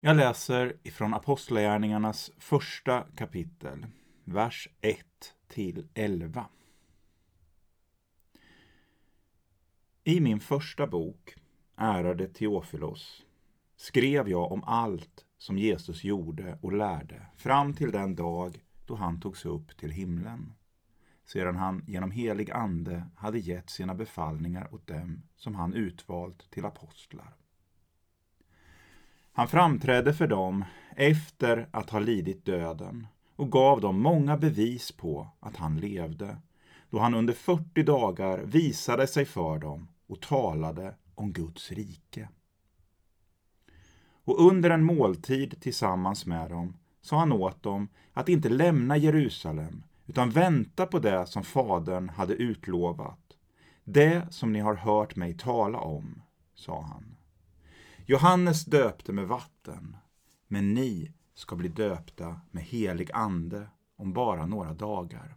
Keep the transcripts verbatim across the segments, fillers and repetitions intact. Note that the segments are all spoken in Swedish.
Jag läser ifrån Apostlagärningarnas första kapitel, vers ett till elva. I min första bok, Ärade Teofilos, skrev jag om allt som Jesus gjorde och lärde fram till den dag då han togs upp till himlen, sedan han genom helig ande hade gett sina befallningar åt dem som han utvalt till apostlar. Han framträdde för dem efter att ha lidit döden och gav dem många bevis på att han levde, då han under fyrtio dagar visade sig för dem och talade om Guds rike. Och under en måltid tillsammans med dem sa han åt dem att inte lämna Jerusalem utan vänta på det som Fadern hade utlovat. Det som ni har hört mig tala om, sa han. Johannes döpte med vatten, men ni ska bli döpta med helig ande om bara några dagar.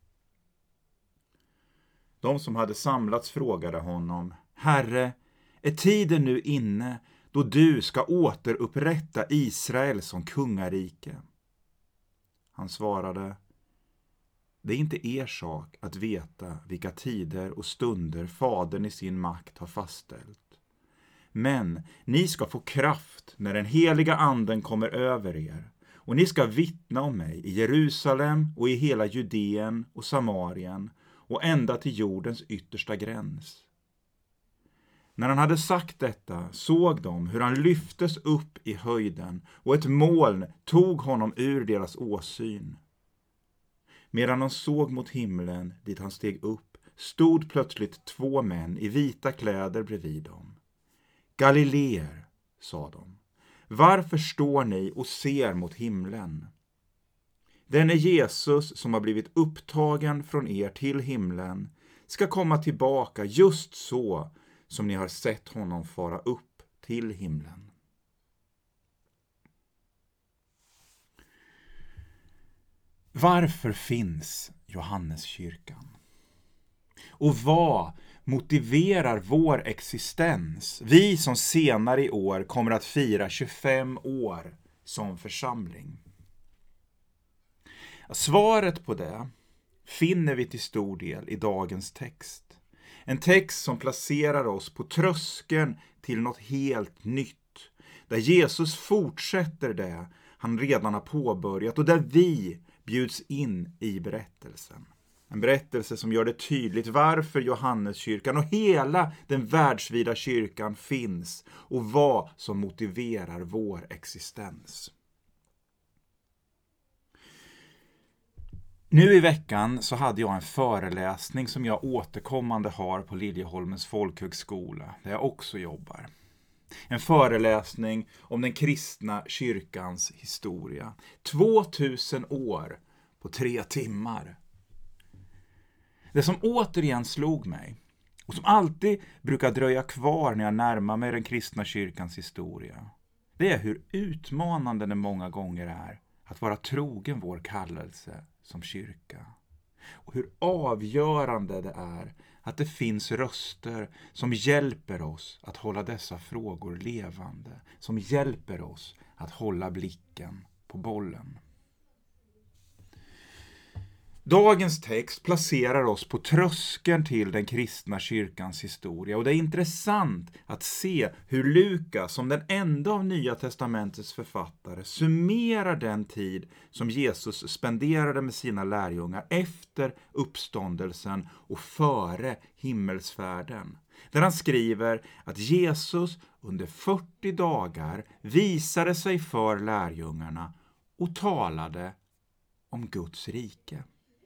De som hade samlats frågade honom: Herre, är tiden nu inne då du ska återupprätta Israel som kungarike? Han svarade: Det är inte er sak att veta vilka tider och stunder Fadern i sin makt har fastställt. Men ni ska få kraft när den heliga anden kommer över er, och ni ska vittna om mig i Jerusalem och i hela Judeen och Samarien och ända till jordens yttersta gräns. När han hade sagt detta såg de hur han lyftes upp i höjden, och ett moln tog honom ur deras åsyn. Medan de såg mot himlen dit han steg upp, stod plötsligt två män i vita kläder bredvid dem. Galileer, sa de, varför står ni och ser mot himlen? Denne Jesus som har blivit upptagen från er till himlen ska komma tillbaka just så som ni har sett honom fara upp till himlen. Varför finns Johanneskyrkan? Och vad motiverar vår existens, vi som senare i år kommer att fira tjugofem år som församling? Svaret på det finner vi till stor del i dagens text. En text som placerar oss på tröskeln till något helt nytt, där Jesus fortsätter det han redan har påbörjat och där vi bjuds in i berättelsen. En berättelse som gör det tydligt varför Johanneskyrkan och hela den världsvida kyrkan finns och vad som motiverar vår existens. Nu i veckan så hade jag en föreläsning som jag återkommande har på Liljeholmens folkhögskola, där jag också jobbar. En föreläsning om den kristna kyrkans historia. tvåtusen år på tre timmar. Det som återigen slog mig, och som alltid brukar dröja kvar när jag närmar mig den kristna kyrkans historia, det är hur utmanande det många gånger är att vara trogen vår kallelse som kyrka. Och hur avgörande det är att det finns röster som hjälper oss att hålla dessa frågor levande, som hjälper oss att hålla blicken på bollen. Dagens text placerar oss på tröskeln till den kristna kyrkans historia, och det är intressant att se hur Lukas som den enda av Nya testamentets författare summerar den tid som Jesus spenderade med sina lärjungar efter uppståndelsen och före himmelsfärden. Där han skriver att Jesus under fyrtio dagar visade sig för lärjungarna och talade om Guds rike.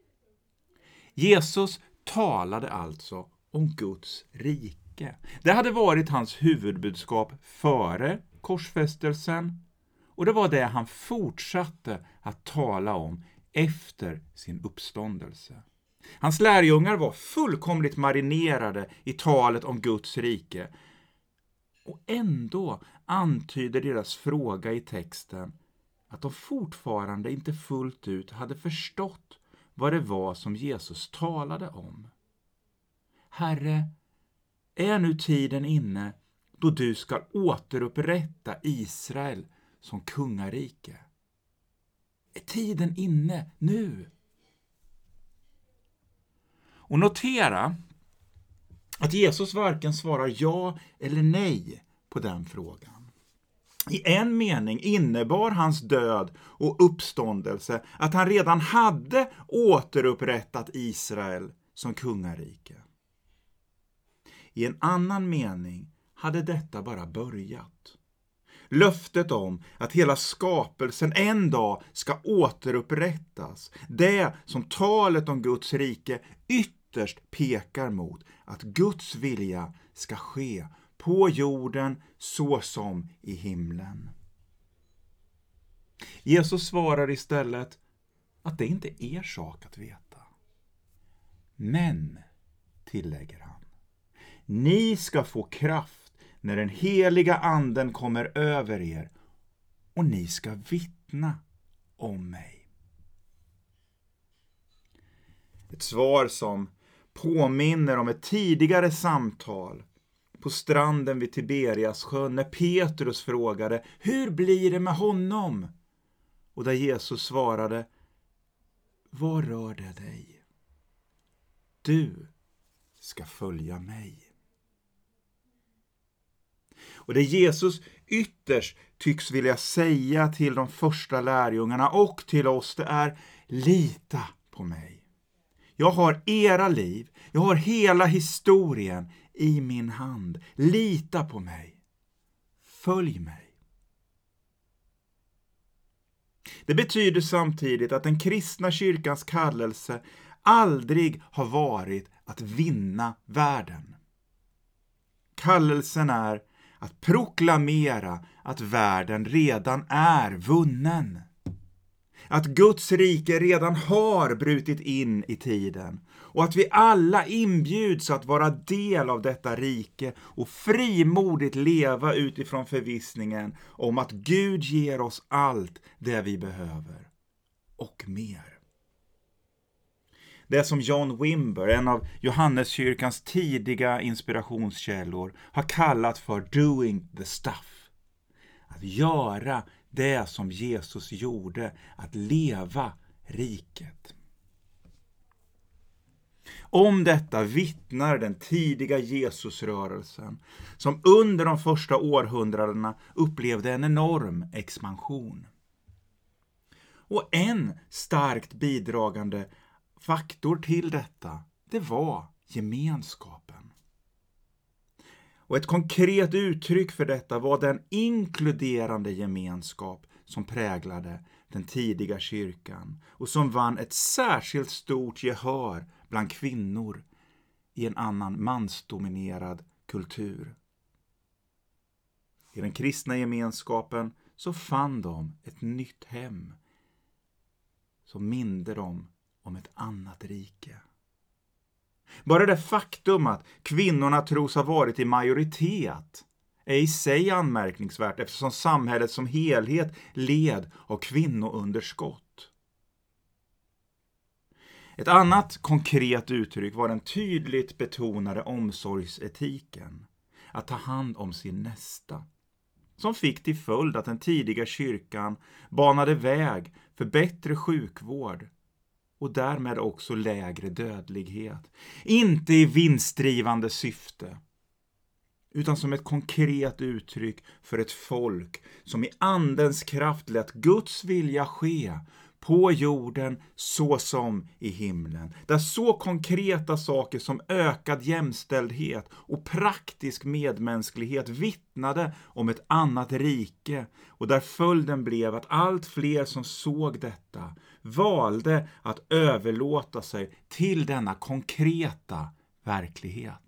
Jesus talade alltså om Guds rike. Det hade varit hans huvudbudskap före korsfästelsen, och det var det han fortsatte att tala om efter sin uppståndelse. Hans lärjungar var fullkomligt marinerade i talet om Guds rike, och ändå antyder deras fråga i texten att de fortfarande inte fullt ut hade förstått vad det var som Jesus talade om. Herre, är nu tiden inne då du ska återupprätta Israel som kungarike? Är tiden inne nu? Och notera att Jesus varken svarar ja eller nej på den frågan. I en mening innebar hans död och uppståndelse att han redan hade återupprättat Israel som kungarike. I en annan mening hade detta bara börjat. Löftet om att hela skapelsen en dag ska återupprättas, det som talet om Guds rike ytterst pekar mot, att Guds vilja ska ske på jorden så som i himlen. Jesus svarar istället att det inte är er sak att veta. Men, tillägger han, ni ska få kraft när den heliga anden kommer över er, och ni ska vittna om mig. Ett svar som påminner om ett tidigare samtal på stranden vid Tiberiassjön när Petrus frågade: hur blir det med honom? Och där Jesus svarade: vad rör det dig? Du ska följa mig. Och det Jesus ytterst tycks vilja säga till de första lärjungarna och till oss, det är: lita på mig. Jag har era liv, jag har hela historien i min hand. Lita på mig. Följ mig. Det betyder samtidigt att den kristna kyrkans kallelse aldrig har varit att vinna världen. Kallelsen är att proklamera att världen redan är vunnen. Att Guds rike redan har brutit in i tiden. Och att vi alla inbjuds att vara del av detta rike och frimodigt leva utifrån förvissningen om att Gud ger oss allt det vi behöver. Och mer. Det som John Wimber, en av Johanneskyrkans tidiga inspirationskällor, har kallat för doing the stuff. Att göra det som Jesus gjorde, att leva riket. Om detta vittnar den tidiga Jesusrörelsen, som under de första århundradena upplevde en enorm expansion. Och en starkt bidragande faktor till detta, det var gemenskapen. Och ett konkret uttryck för detta var den inkluderande gemenskap som präglade den tidiga kyrkan och som vann ett särskilt stort gehör bland kvinnor i en annan mansdominerad kultur. I den kristna gemenskapen så fann de ett nytt hem som minde dem om ett annat rike. Bara det faktum att kvinnorna tros ha varit i majoritet är i sig anmärkningsvärt, eftersom samhället som helhet led av kvinnounderskott. Ett annat konkret uttryck var den tydligt betonade omsorgsetiken, att ta hand om sin nästa, som fick till följd att den tidiga kyrkan banade väg för bättre sjukvård och därmed också lägre dödlighet. Inte i vinstdrivande syfte, utan som ett konkret uttryck för ett folk som i andens kraft lät Guds vilja ske på jorden så som i himlen. Där så konkreta saker som ökad jämställdhet och praktisk medmänsklighet vittnade om ett annat rike, och där följden blev att allt fler som såg detta valde att överlåta sig till denna konkreta verklighet.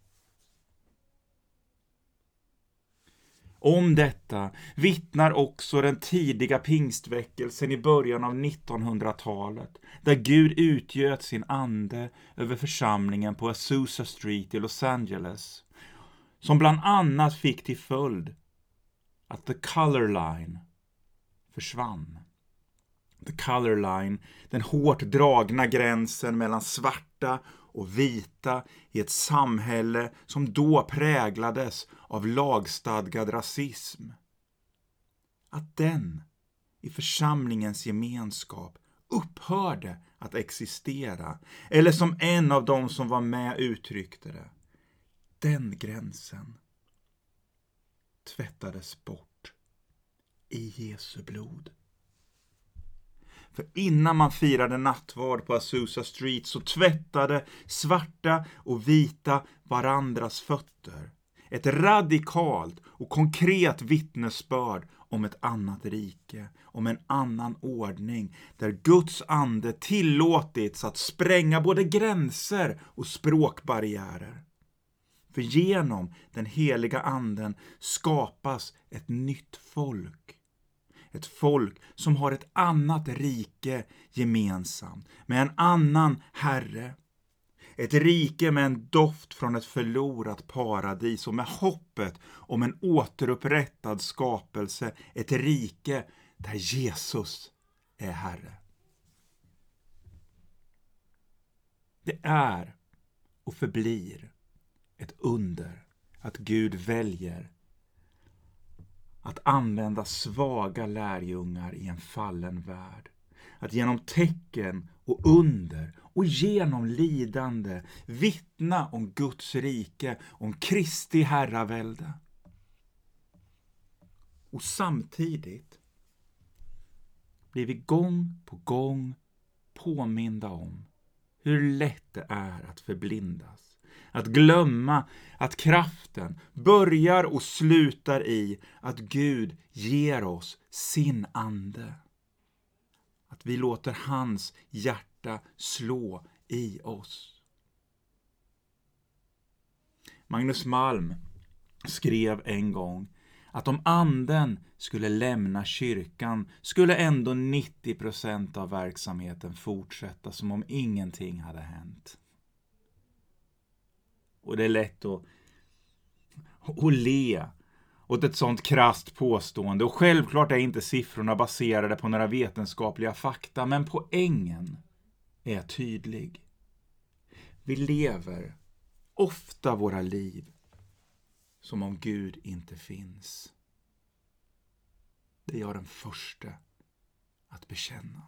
Om detta vittnar också den tidiga pingstväckelsen i början av nittonhundratalet, där Gud utgöt sin ande över församlingen på Azusa Street i Los Angeles, som bland annat fick till följd att the color line försvann. The color line, den hårt dragna gränsen mellan svarta och vita i ett samhälle som då präglades av lagstadgad rasism. att den i församlingens gemenskap upphörde att existera. Eller som en av dem som var med uttryckte det, den gränsen tvättades bort i Jesu blod. För innan man firade nattvard på Azusa Street så tvättade svarta och vita varandras fötter. Ett radikalt och konkret vittnesbörd om ett annat rike, om en annan ordning där Guds ande tillåtits att spränga både gränser och språkbarriärer. För genom den heliga anden skapas ett nytt folk. Ett folk som har ett annat rike gemensamt, med en annan herre. Ett rike med en doft från ett förlorat paradis och med hoppet om en återupprättad skapelse. Ett rike där Jesus är herre. Det är och förblir ett under att Gud väljer att använda svaga lärjungar i en fallen värld. Att genom tecken och under och genom lidande vittna om Guds rike, om Kristi herravälde. Och samtidigt blir vi gång på gång påminda om hur lätt det är att förblindas. Att glömma att kraften börjar och slutar i att Gud ger oss sin ande. Att vi låter hans hjärta slå i oss. Magnus Malm skrev en gång att om anden skulle lämna kyrkan skulle ändå nittio procent av verksamheten fortsätta som om ingenting hade hänt. Och det är lätt att, att le åt ett sånt krasst påstående. Och självklart är inte siffrorna baserade på några vetenskapliga fakta. Men poängen är tydlig. Vi lever ofta våra liv som om Gud inte finns. Det är jag den första att bekänna.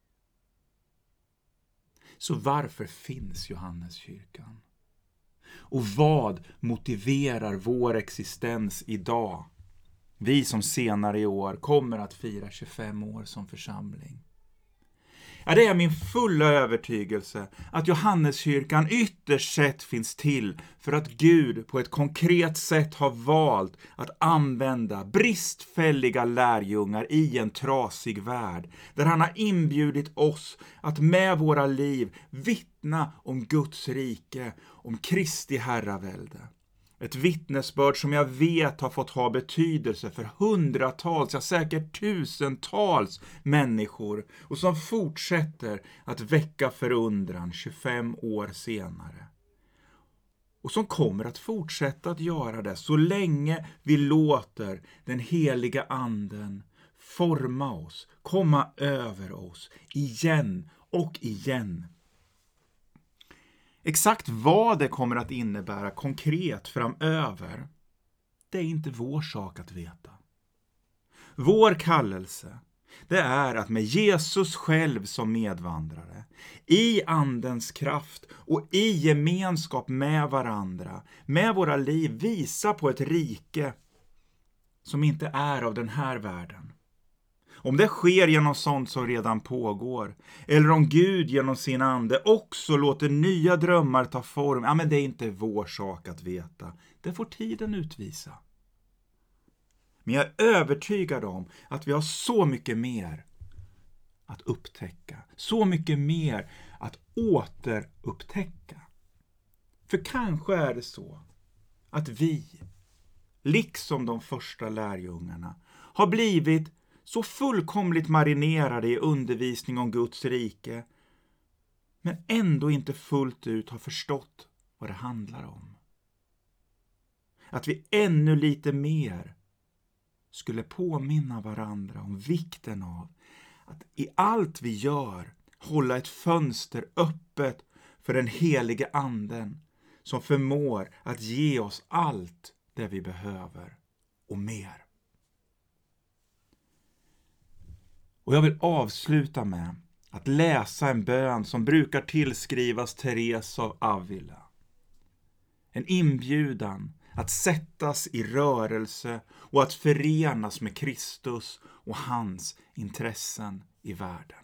Så varför finns Johanneskyrkan? Och vad motiverar vår existens idag? Vi som senare i år kommer att fira tjugofem år som församling. Ja, det är min fulla övertygelse att Johanneskyrkan ytterst sett finns till för att Gud på ett konkret sätt har valt att använda bristfälliga lärjungar i en trasig värld. Där han har inbjudit oss att med våra liv vittna om Guds rike, om Kristi herravälde. Ett vittnesbörd som jag vet har fått ha betydelse för hundratals, ja säkert tusentals människor och som fortsätter att väcka förundran tjugofem år senare. Och som kommer att fortsätta att göra det så länge vi låter den heliga anden forma oss, komma över oss igen och igen. Exakt vad det kommer att innebära konkret framöver, det är inte vår sak att veta. Vår kallelse, det är att med Jesus själv som medvandrare, i andens kraft och i gemenskap med varandra, med våra liv visa på ett rike som inte är av den här världen. Om det sker genom sånt som redan pågår, eller om Gud genom sin ande också låter nya drömmar ta form, ja men det är inte vår sak att veta. Det får tiden utvisa. Men jag är övertygad om att vi har så mycket mer att upptäcka. Så mycket mer att återupptäcka. För kanske är det så att vi, liksom de första lärjungarna, har blivit så fullkomligt marinerade i undervisning om Guds rike, men ändå inte fullt ut har förstått vad det handlar om. Att vi ännu lite mer skulle påminna varandra om vikten av att i allt vi gör hålla ett fönster öppet för den helige anden som förmår att ge oss allt det vi behöver och mer. Och jag vill avsluta med att läsa en bön som brukar tillskrivas Therese av Avila. En inbjudan att sättas i rörelse och att förenas med Kristus och hans intressen i världen.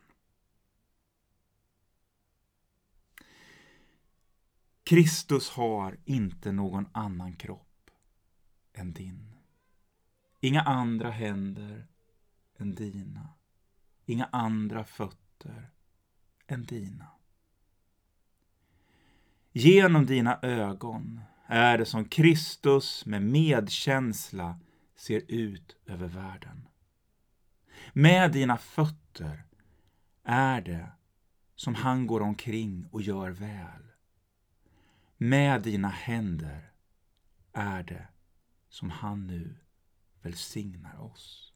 Kristus har inte någon annan kropp än din. Inga andra händer än dina. Inga andra fötter än dina. Genom dina ögon är det som Kristus med medkänsla ser ut över världen. Med dina fötter är det som han går omkring och gör väl. Med dina händer är det som han nu välsignar oss.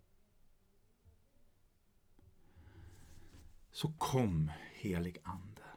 Så kom, helig ande.